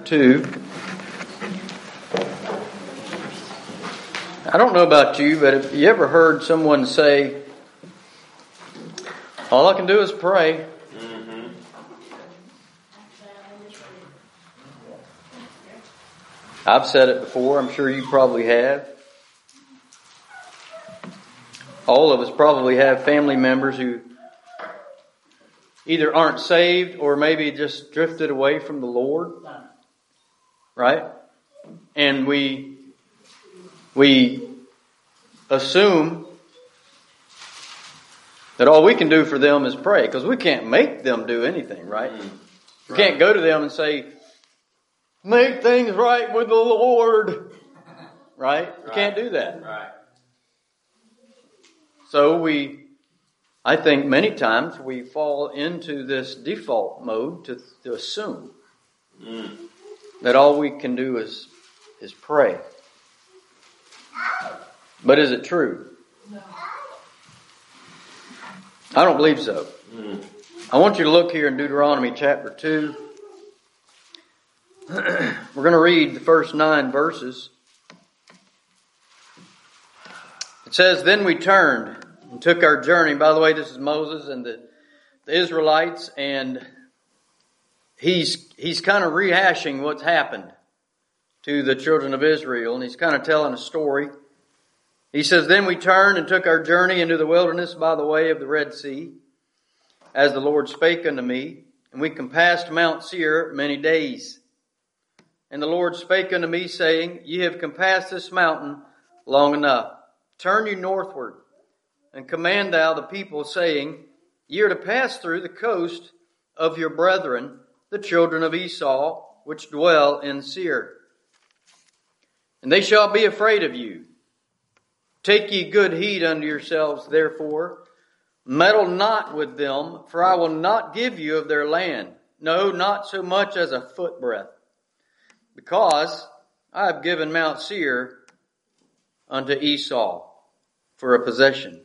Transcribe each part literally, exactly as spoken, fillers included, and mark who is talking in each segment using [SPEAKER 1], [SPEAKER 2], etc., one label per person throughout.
[SPEAKER 1] two. I don't know about you, but have you ever heard someone say, all I can do is pray?
[SPEAKER 2] Mm-hmm.
[SPEAKER 1] I've said it before. I'm sure you probably have. All of us probably have family members who either aren't saved or maybe just drifted away from the Lord. Right? And we we assume that all we can do for them is pray, because we can't make them do anything, right?
[SPEAKER 2] Mm.
[SPEAKER 1] We can't go to them and say, make things right with the Lord. Right?
[SPEAKER 2] Right.
[SPEAKER 1] We can't do that.
[SPEAKER 2] Right.
[SPEAKER 1] So we, I think many times we fall into this default mode to, to assume
[SPEAKER 2] Mm.
[SPEAKER 1] that all we can do is is pray. But is it true?
[SPEAKER 3] No.
[SPEAKER 1] I don't believe so.
[SPEAKER 2] Mm.
[SPEAKER 1] I want you to look here in Deuteronomy chapter two. We're going to read the first nine verses. It says, then we turned and took our journey. By the way, this is Moses and the, the Israelites, and he's he's kind of rehashing what's happened to the children of Israel, and he's kind of telling a story. He says, then we turned and took our journey into the wilderness by the way of the Red Sea, as the Lord spake unto me, and we compassed Mount Seir many days. And the Lord spake unto me, saying, ye have compassed this mountain long enough. Turn you northward, and command thou the people, saying, ye are to pass through the coast of your brethren, the children of Esau, which dwell in Seir. And they shall be afraid of you. Take ye good heed unto yourselves, therefore. Meddle not with them, for I will not give you of their land, no, not so much as a footbreadth, because I have given Mount Seir unto Esau for a possession.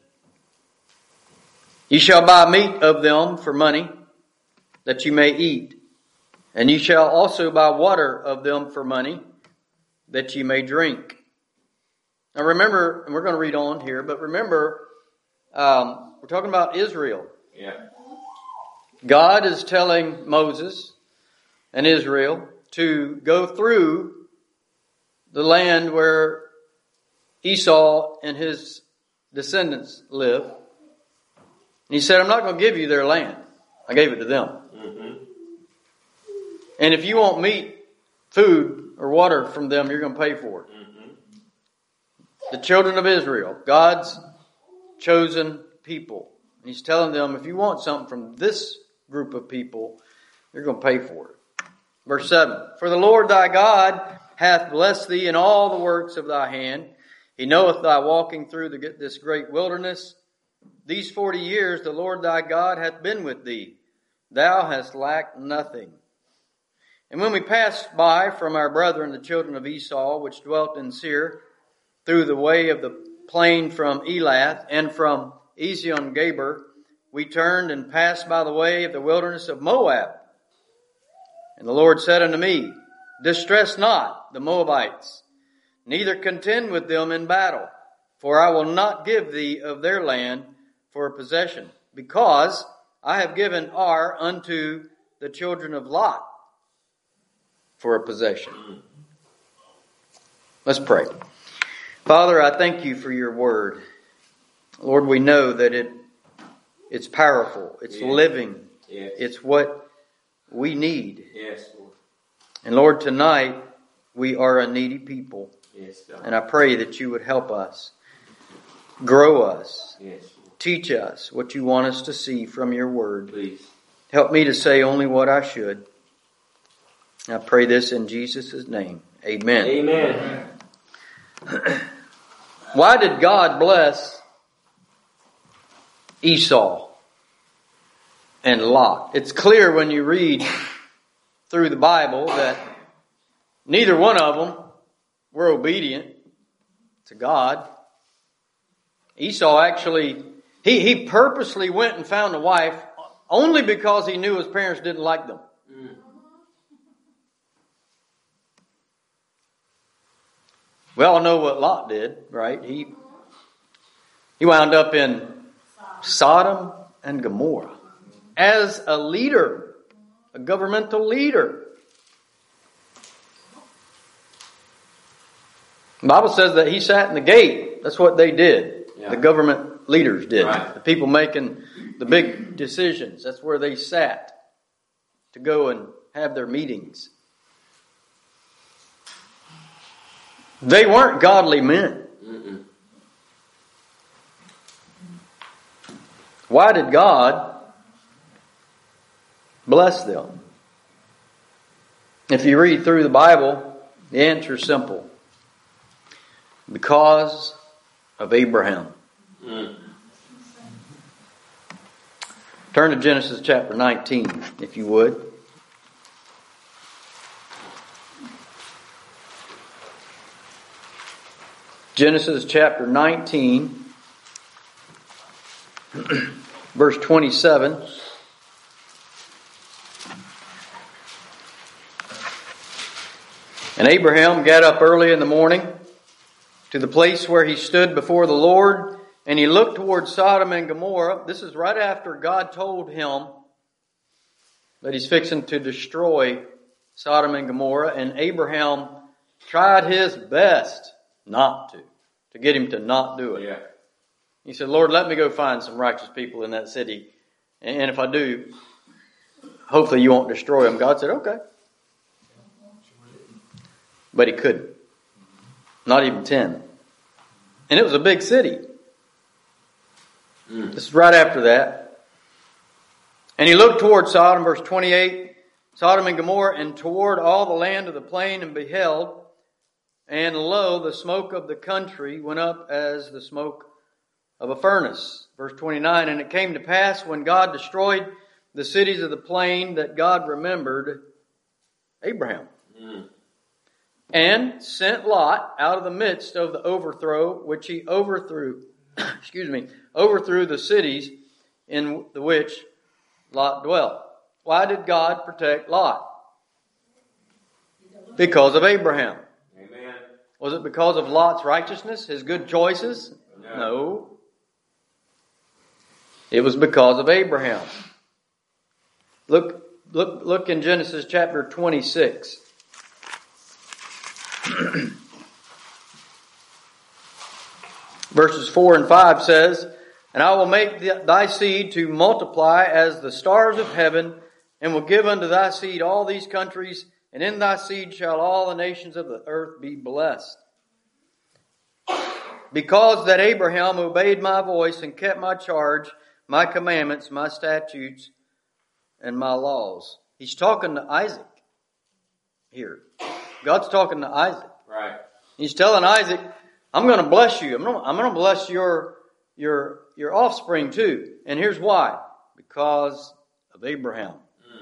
[SPEAKER 1] Ye shall buy meat of them for money, that ye may eat, and ye shall also buy water of them for money, that ye may drink. Now remember, and we're going to read on here, but remember, um, we're talking about Israel.
[SPEAKER 2] Yeah.
[SPEAKER 1] God is telling Moses and Israel to go through the land where Esau and his descendants live. And he said, I'm not going to give you their land. I gave it to them.
[SPEAKER 2] Mm-hmm.
[SPEAKER 1] And if you want meat, food, or water from them, you're going to pay for it.
[SPEAKER 2] Mm-hmm.
[SPEAKER 1] The children of Israel, God's chosen people. And he's telling them, if you want something from this group of people, you're going to pay for it. Verse seven, for the Lord thy God hath blessed thee in all the works of thy hand. He knoweth thy walking through the, this great wilderness. These forty years the Lord thy God hath been with thee. Thou hast lacked nothing. And when we passed by from our brethren, the children of Esau, which dwelt in Seir, through the way of the plain from Elath and from Ezion-Geber, we turned and passed by the way of the wilderness of Moab. And the Lord said unto me, distress not the Moabites, neither contend with them in battle, for I will not give thee of their land for a possession, because I have given Ar unto the children of Lot for a possession. Let's pray. Father, I thank you for your word. Lord, we know that it it's powerful, it's
[SPEAKER 2] yes.
[SPEAKER 1] living,
[SPEAKER 2] Yes.
[SPEAKER 1] it's what we need.
[SPEAKER 2] Yes, Lord.
[SPEAKER 1] And Lord, tonight we are a needy people.
[SPEAKER 2] Yes, God.
[SPEAKER 1] And I pray that you would help us, grow us,
[SPEAKER 2] Yes, Lord.
[SPEAKER 1] teach us what you want us to see from your word.
[SPEAKER 2] Please.
[SPEAKER 1] Help me to say only what I should. I pray this in Jesus' name. Amen.
[SPEAKER 2] Amen.
[SPEAKER 1] Why did God bless Esau and Lot? It's clear when you read through the Bible that neither one of them were obedient to God. Esau actually, he, he purposely went and found a wife only because he knew his parents didn't like them.
[SPEAKER 2] Mm.
[SPEAKER 1] We all know what Lot did, right? He he wound up in Sodom and Gomorrah as a leader, a governmental leader. The Bible says that he sat in the gate. That's what they did. Yeah. The government leaders did. Right. The people making the big decisions. That's where they sat to go and have their meetings. They weren't godly men. Mm-mm. Why did God bless them? If you read through the Bible, the answer is simple. Because of Abraham. Mm. Turn to Genesis chapter nineteen, if you would. Genesis chapter nineteen, verse twenty-seven. And Abraham got up early in the morning to the place where he stood before the Lord, and he looked toward Sodom and Gomorrah. This is right after God told him that he's fixing to destroy Sodom and Gomorrah, and Abraham tried his best not to, to get him to not do it. Yeah. He said, Lord, let me go find some righteous people in that city, and if I do, hopefully you won't destroy them. God said, okay. But he couldn't. Not even ten. And it was a big city. Mm. This is right after that. And he looked toward Sodom, verse twenty-eight, Sodom and Gomorrah, and toward all the land of the plain, and beheld, and lo, the smoke of the country went up as the smoke of a furnace. Verse twenty-nine, and it came to pass when God destroyed the cities of the plain that God remembered Abraham. Mm. And sent Lot out of the midst of the overthrow, which he overthrew, excuse me, overthrew the cities in the which Lot dwelt. Why did God protect Lot? Because of Abraham. Amen. Was it because of Lot's righteousness, his good choices? No. No. It was because of Abraham. Look, look, look in Genesis chapter twenty-six. Verses four and five says, and I will make thy seed to multiply as the stars of heaven, and will give unto thy seed all these countries, and in thy seed shall all the nations of the earth be blessed. Because that Abraham obeyed my voice and kept my charge, my commandments, my statutes, and my laws. He's talking to Isaac here. God's talking to Isaac. Right. He's telling Isaac, I'm going to bless you. I'm going to, I'm going to bless your, your, your offspring too. And here's why. Because of Abraham. Mm.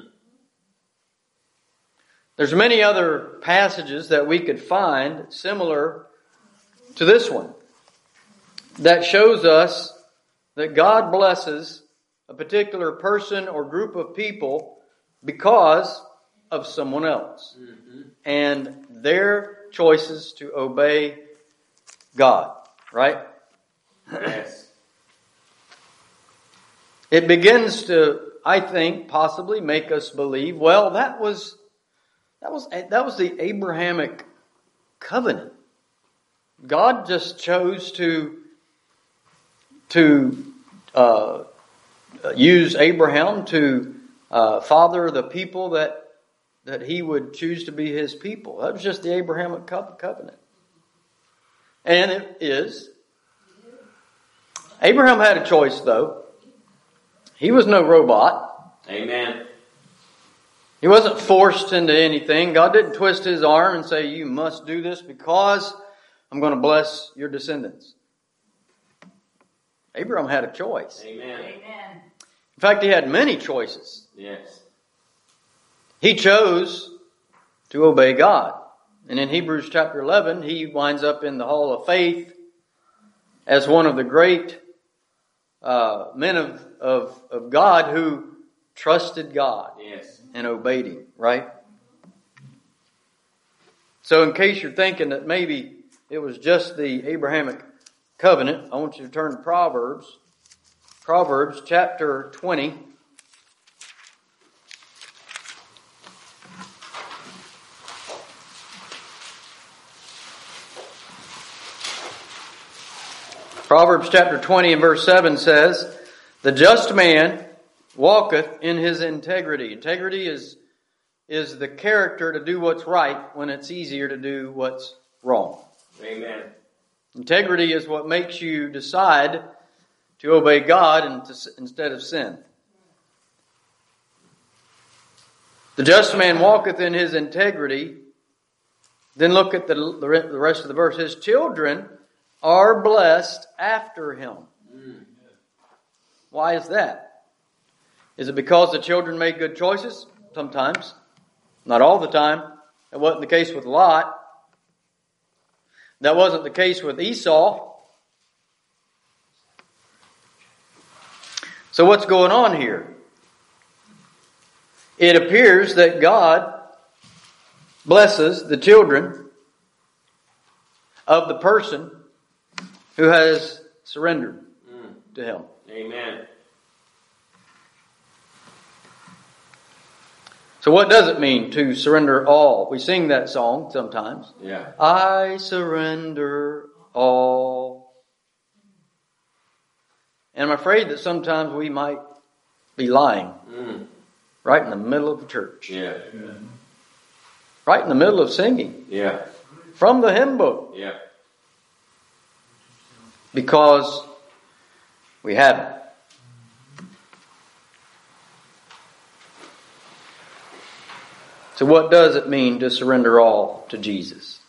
[SPEAKER 1] There's many other passages that we could find similar to this one that shows us that God blesses a particular person or group of people because of someone else. Mm-hmm. And their choices to obey God. Right? Yes. It begins to, I think, possibly make us believe, well, that was that was that was the Abrahamic covenant. God just chose to to uh, use Abraham to uh, father the people that that he would choose to be his people. That was just the Abrahamic covenant. And it is. Abraham had a choice, though. He was no robot. Amen. He wasn't forced into anything. God didn't twist his arm and say, you must do this because I'm going to bless your descendants. Abraham had a choice. Amen. Amen. In fact, he had many choices. Yes. He chose to obey God. And in Hebrews chapter eleven, he winds up in the Hall of Faith as one of the great uh, men of, of, of God who trusted God. Yes. And obeyed Him, right? So in case you're thinking that maybe it was just the Abrahamic covenant. I want you to turn to Proverbs. Proverbs chapter twenty. Proverbs chapter twenty and verse seven says, "The just man walketh in his integrity." Integrity is, is the character to do what's right when it's easier to do what's wrong.
[SPEAKER 2] Amen.
[SPEAKER 1] Integrity is what makes you decide to obey God and to, instead of sin. The just man walketh in his integrity. Then look at the, the rest of the verse. His children are blessed after him. Mm. Why is that? Is it because the children made good choices? Sometimes. Not all the time. That wasn't the case with Lot. That wasn't the case with Esau. So what's going on here? It appears that God blesses the children of the person who has surrendered mm. to Him.
[SPEAKER 2] Amen.
[SPEAKER 1] So what does it mean to surrender all? We sing that song sometimes.
[SPEAKER 2] Yeah.
[SPEAKER 1] I surrender all. And I'm afraid that sometimes we might be lying mm. right in the middle of the church.
[SPEAKER 2] Yeah.
[SPEAKER 1] Right in the middle of singing.
[SPEAKER 2] Yeah.
[SPEAKER 1] From the hymn book.
[SPEAKER 2] Yeah.
[SPEAKER 1] Because we haven't. So what does it mean to surrender all to Jesus?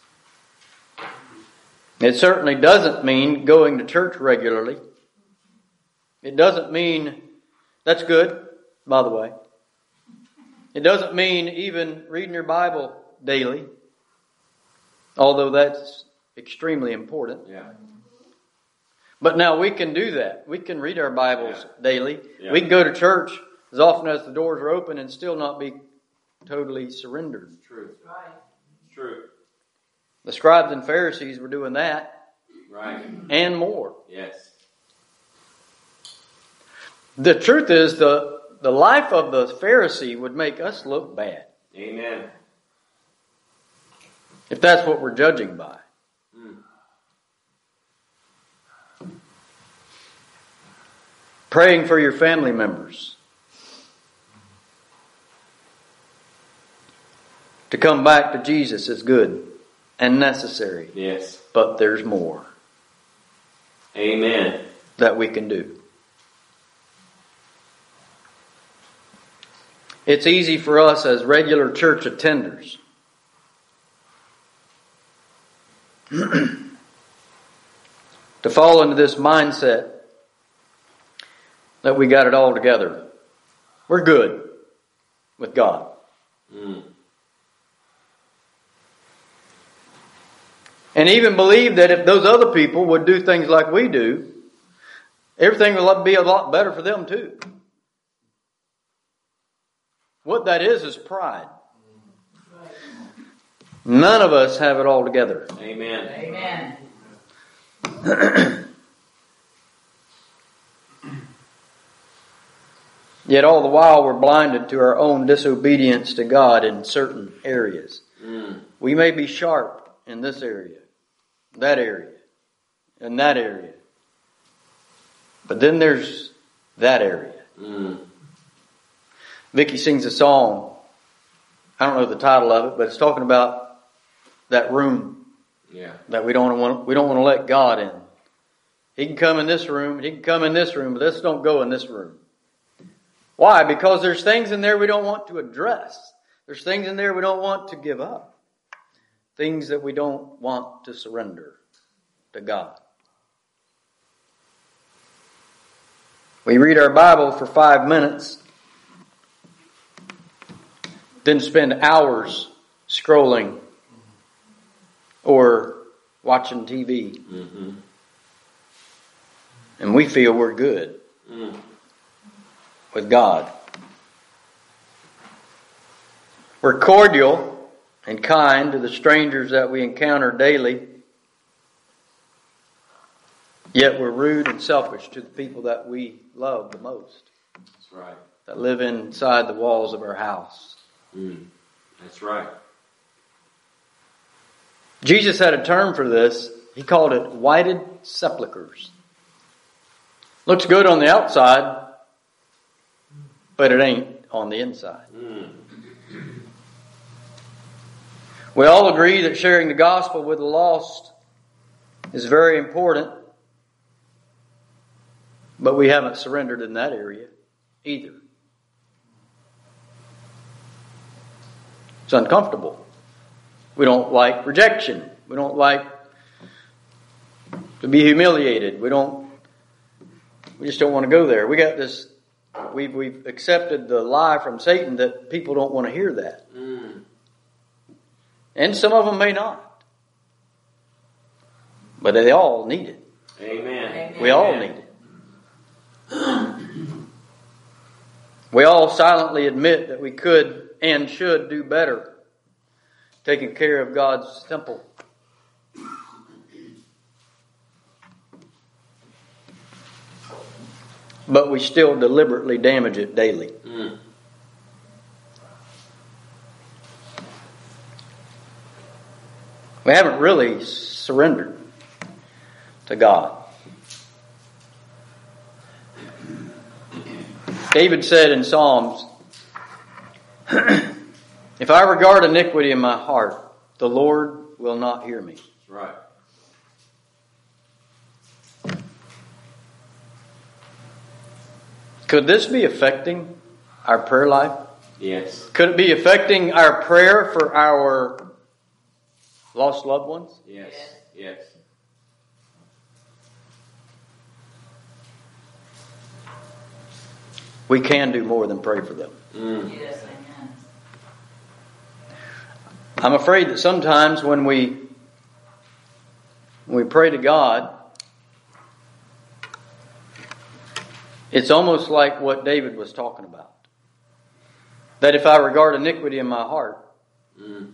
[SPEAKER 1] It certainly doesn't mean going to church regularly. It doesn't mean, that's good, by the way. It doesn't mean even reading your Bible daily, although that's extremely important.
[SPEAKER 2] Yeah.
[SPEAKER 1] But now we can do that. We can read our Bibles yeah. daily.
[SPEAKER 2] Yeah.
[SPEAKER 1] We can go to church as often as the doors are open and still not be totally surrendered.
[SPEAKER 2] True. Right. True.
[SPEAKER 1] The scribes and Pharisees were doing that.
[SPEAKER 2] Right.
[SPEAKER 1] And more.
[SPEAKER 2] Yes.
[SPEAKER 1] The truth is the, the life of the Pharisee would make us look bad.
[SPEAKER 2] Amen.
[SPEAKER 1] If that's what we're judging by.
[SPEAKER 2] Mm.
[SPEAKER 1] Praying for your family members to come back to Jesus is good and necessary.
[SPEAKER 2] Yes.
[SPEAKER 1] But there's more.
[SPEAKER 2] Amen.
[SPEAKER 1] That we can do. It's easy for us as regular church attenders to fall into this mindset that we got it all together. We're good with God.
[SPEAKER 2] Mm.
[SPEAKER 1] And even believe that if those other people would do things like we do, everything will be a lot better for them too. What that is is pride. None of us have it all together.
[SPEAKER 2] Amen.
[SPEAKER 3] Amen.
[SPEAKER 1] Yet all the while we're blinded to our own disobedience to God in certain areas.
[SPEAKER 2] Mm.
[SPEAKER 1] We may be sharp in this area, that area, and that area. But then there's that area.
[SPEAKER 2] Mm.
[SPEAKER 1] Vicky sings a song. I don't know the title of it, but it's talking about that room
[SPEAKER 2] yeah.
[SPEAKER 1] that we don't want. We don't want to let God in. He can come in this room. He can come in this room, but let's don't go in this room. Why? Because there's things in there we don't want to address. There's things in there we don't want to give up. Things that we don't want to surrender to God. We read our Bible for five minutes. Then spend hours scrolling or watching T V.
[SPEAKER 2] Mm-hmm.
[SPEAKER 1] And we feel we're good
[SPEAKER 2] mm.
[SPEAKER 1] with God. We're cordial and kind to the strangers that we encounter daily. Yet we're rude and selfish to the people that we love the most.
[SPEAKER 2] That's right.
[SPEAKER 1] That live inside the walls of our house.
[SPEAKER 2] Mm. That's right.
[SPEAKER 1] Jesus had a term for this. He called it whited sepulchres. Looks good on the outside, but it ain't on the inside.
[SPEAKER 2] Mm.
[SPEAKER 1] We all agree that sharing the gospel with the lost is very important, but we haven't surrendered in that area either. It's uncomfortable. We don't like rejection. We don't like to be humiliated. We don't. We just don't want to go there. We got this. We've we've accepted the lie from Satan that people don't want to hear that,
[SPEAKER 2] Mm.
[SPEAKER 1] and some of them may not, but they all need it.
[SPEAKER 2] Amen.
[SPEAKER 1] We all need it. We all silently admit that we could and should do better taking care of God's temple. But we still deliberately damage it daily.
[SPEAKER 2] Mm.
[SPEAKER 1] We haven't really surrendered to God. David said in Psalms, if I regard iniquity in my heart, the Lord will not hear me.
[SPEAKER 2] That's right.
[SPEAKER 1] Could this be affecting our prayer life?
[SPEAKER 2] Yes.
[SPEAKER 1] Could it be affecting our prayer for our lost loved ones?
[SPEAKER 2] Yes. Yes.
[SPEAKER 1] We can do more than pray for them.
[SPEAKER 2] Mm.
[SPEAKER 3] Yes, amen.
[SPEAKER 1] I'm afraid that sometimes when we when we pray to God, it's almost like what David was talking about. That if I regard iniquity in my heart,
[SPEAKER 2] Mm.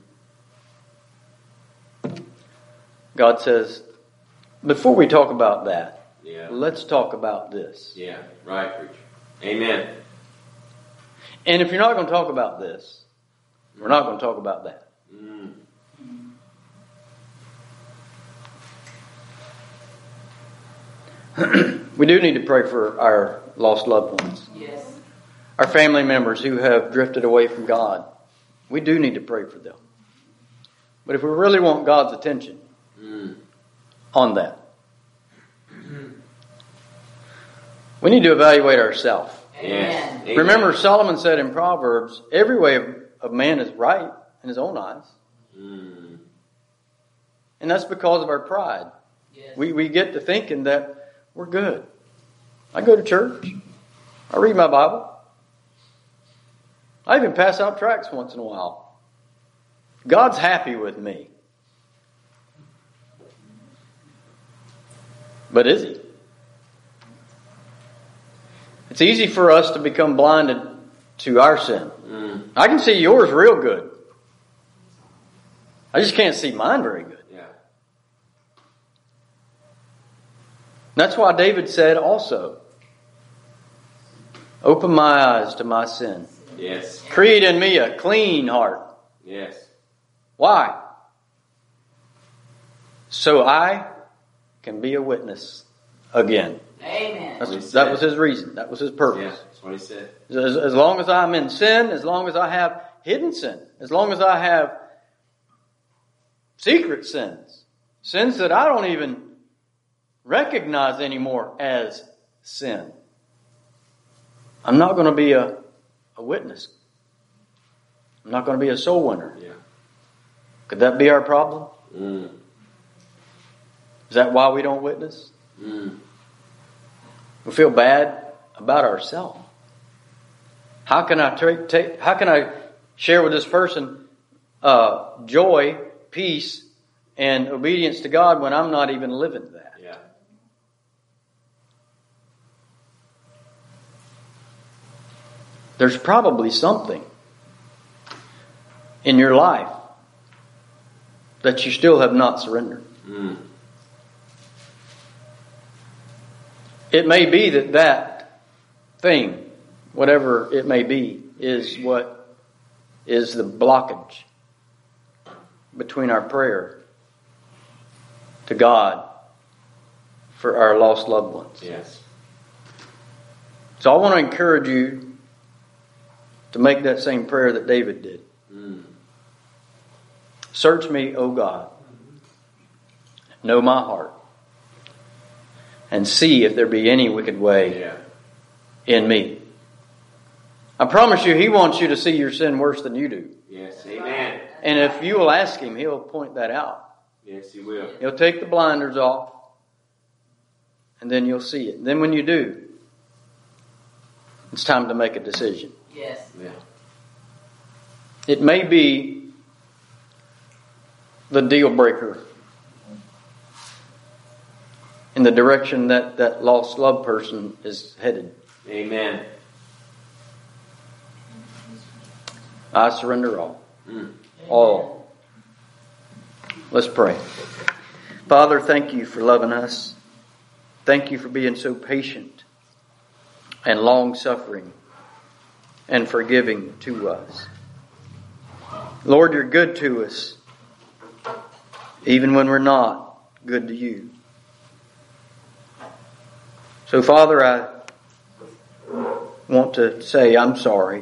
[SPEAKER 1] God says, before we talk about that,
[SPEAKER 2] Yeah.
[SPEAKER 1] let's talk about this.
[SPEAKER 2] Yeah. Right, preacher. Amen.
[SPEAKER 1] And if you're not going to talk about this, we're not going to talk about that.
[SPEAKER 2] Mm.
[SPEAKER 1] We do need to pray for our lost loved ones,
[SPEAKER 3] Yes.
[SPEAKER 1] our family members who have drifted away from God. We do need to pray for them. But if we really want God's attention
[SPEAKER 2] Mm.
[SPEAKER 1] on that, we need to evaluate ourselves.
[SPEAKER 2] Yes. Amen.
[SPEAKER 1] Remember, Solomon said in Proverbs, every way of, of man is right in his own eyes.
[SPEAKER 2] Mm.
[SPEAKER 1] And that's because of our pride.
[SPEAKER 3] Yes.
[SPEAKER 1] We, we get to thinking that we're good. I go to church. I read my Bible. I even pass out tracts once in a while. God's happy with me. But is he? It's easy for us to become blinded to our sin.
[SPEAKER 2] Mm.
[SPEAKER 1] I can see yours real good. I just can't see mine very good.
[SPEAKER 2] Yeah.
[SPEAKER 1] That's why David said also, open my eyes to my sin.
[SPEAKER 2] Yes.
[SPEAKER 1] Create in me a clean heart.
[SPEAKER 2] Yes.
[SPEAKER 1] Why? So I can be a witness again.
[SPEAKER 3] Amen.
[SPEAKER 1] That's, that was his reason. That was his
[SPEAKER 2] Yeah.
[SPEAKER 1] purpose.
[SPEAKER 2] That's what he said.
[SPEAKER 1] As, as long as I'm in sin, as long as I have hidden sin, as long as I have secret sins, sins that I don't even recognize anymore as sin, I'm not going to be a, a witness. I'm not going to be a soul winner.
[SPEAKER 2] Yeah.
[SPEAKER 1] Could that be our problem?
[SPEAKER 2] Mm.
[SPEAKER 1] Is that why we don't witness?
[SPEAKER 2] Mm.
[SPEAKER 1] We feel bad about ourselves. How can I tra- take? How can I share with this person uh, joy, peace, and obedience to God when I'm not even living that?
[SPEAKER 2] Yeah.
[SPEAKER 1] There's probably something in your life that you still have not surrendered.
[SPEAKER 2] Mm.
[SPEAKER 1] it may be that that thing, whatever it may be, is what is the blockage between our prayer to God for our lost loved ones.
[SPEAKER 2] Yes.
[SPEAKER 1] So I want to encourage you to make that same prayer that David did.
[SPEAKER 2] Mm.
[SPEAKER 1] Search me, O God. Know my heart. And see if there be any wicked way
[SPEAKER 2] Yeah.
[SPEAKER 1] in me. I promise you, He wants you to see your sin worse than you do.
[SPEAKER 2] Yes. Amen.
[SPEAKER 1] And if you will ask Him, He'll point that out.
[SPEAKER 2] Yes, He will.
[SPEAKER 1] He'll take the blinders off. And then you'll see it. Then when you do, it's time to make a decision.
[SPEAKER 3] Yes.
[SPEAKER 2] Yeah.
[SPEAKER 1] It may be the deal breaker in the direction that that lost loved person is headed.
[SPEAKER 2] Amen.
[SPEAKER 1] I surrender all.
[SPEAKER 2] Mm.
[SPEAKER 1] All. Let's pray. Father, thank you for loving us. Thank you for being so patient and long-suffering and forgiving to us. Lord, you're good to us, even when we're not good to you. So, Father, I want to say I'm sorry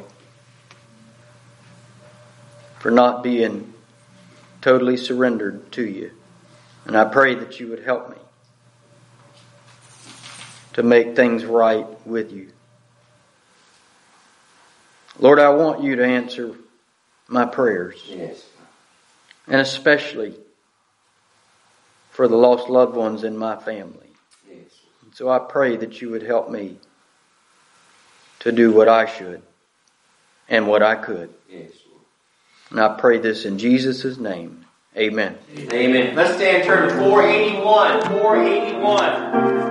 [SPEAKER 1] for not being totally surrendered to you. And I pray that you would help me to make things right with you. Lord, I want you to answer my prayers.
[SPEAKER 2] Yes.
[SPEAKER 1] And especially for the lost loved ones in my family.
[SPEAKER 2] Yes.
[SPEAKER 1] So I pray that you would help me to do what I should and what I could.
[SPEAKER 2] Yes.
[SPEAKER 1] And I pray this in Jesus' name. Amen.
[SPEAKER 2] Amen. Let's stand and turn to four eighty-one. four eighty-one.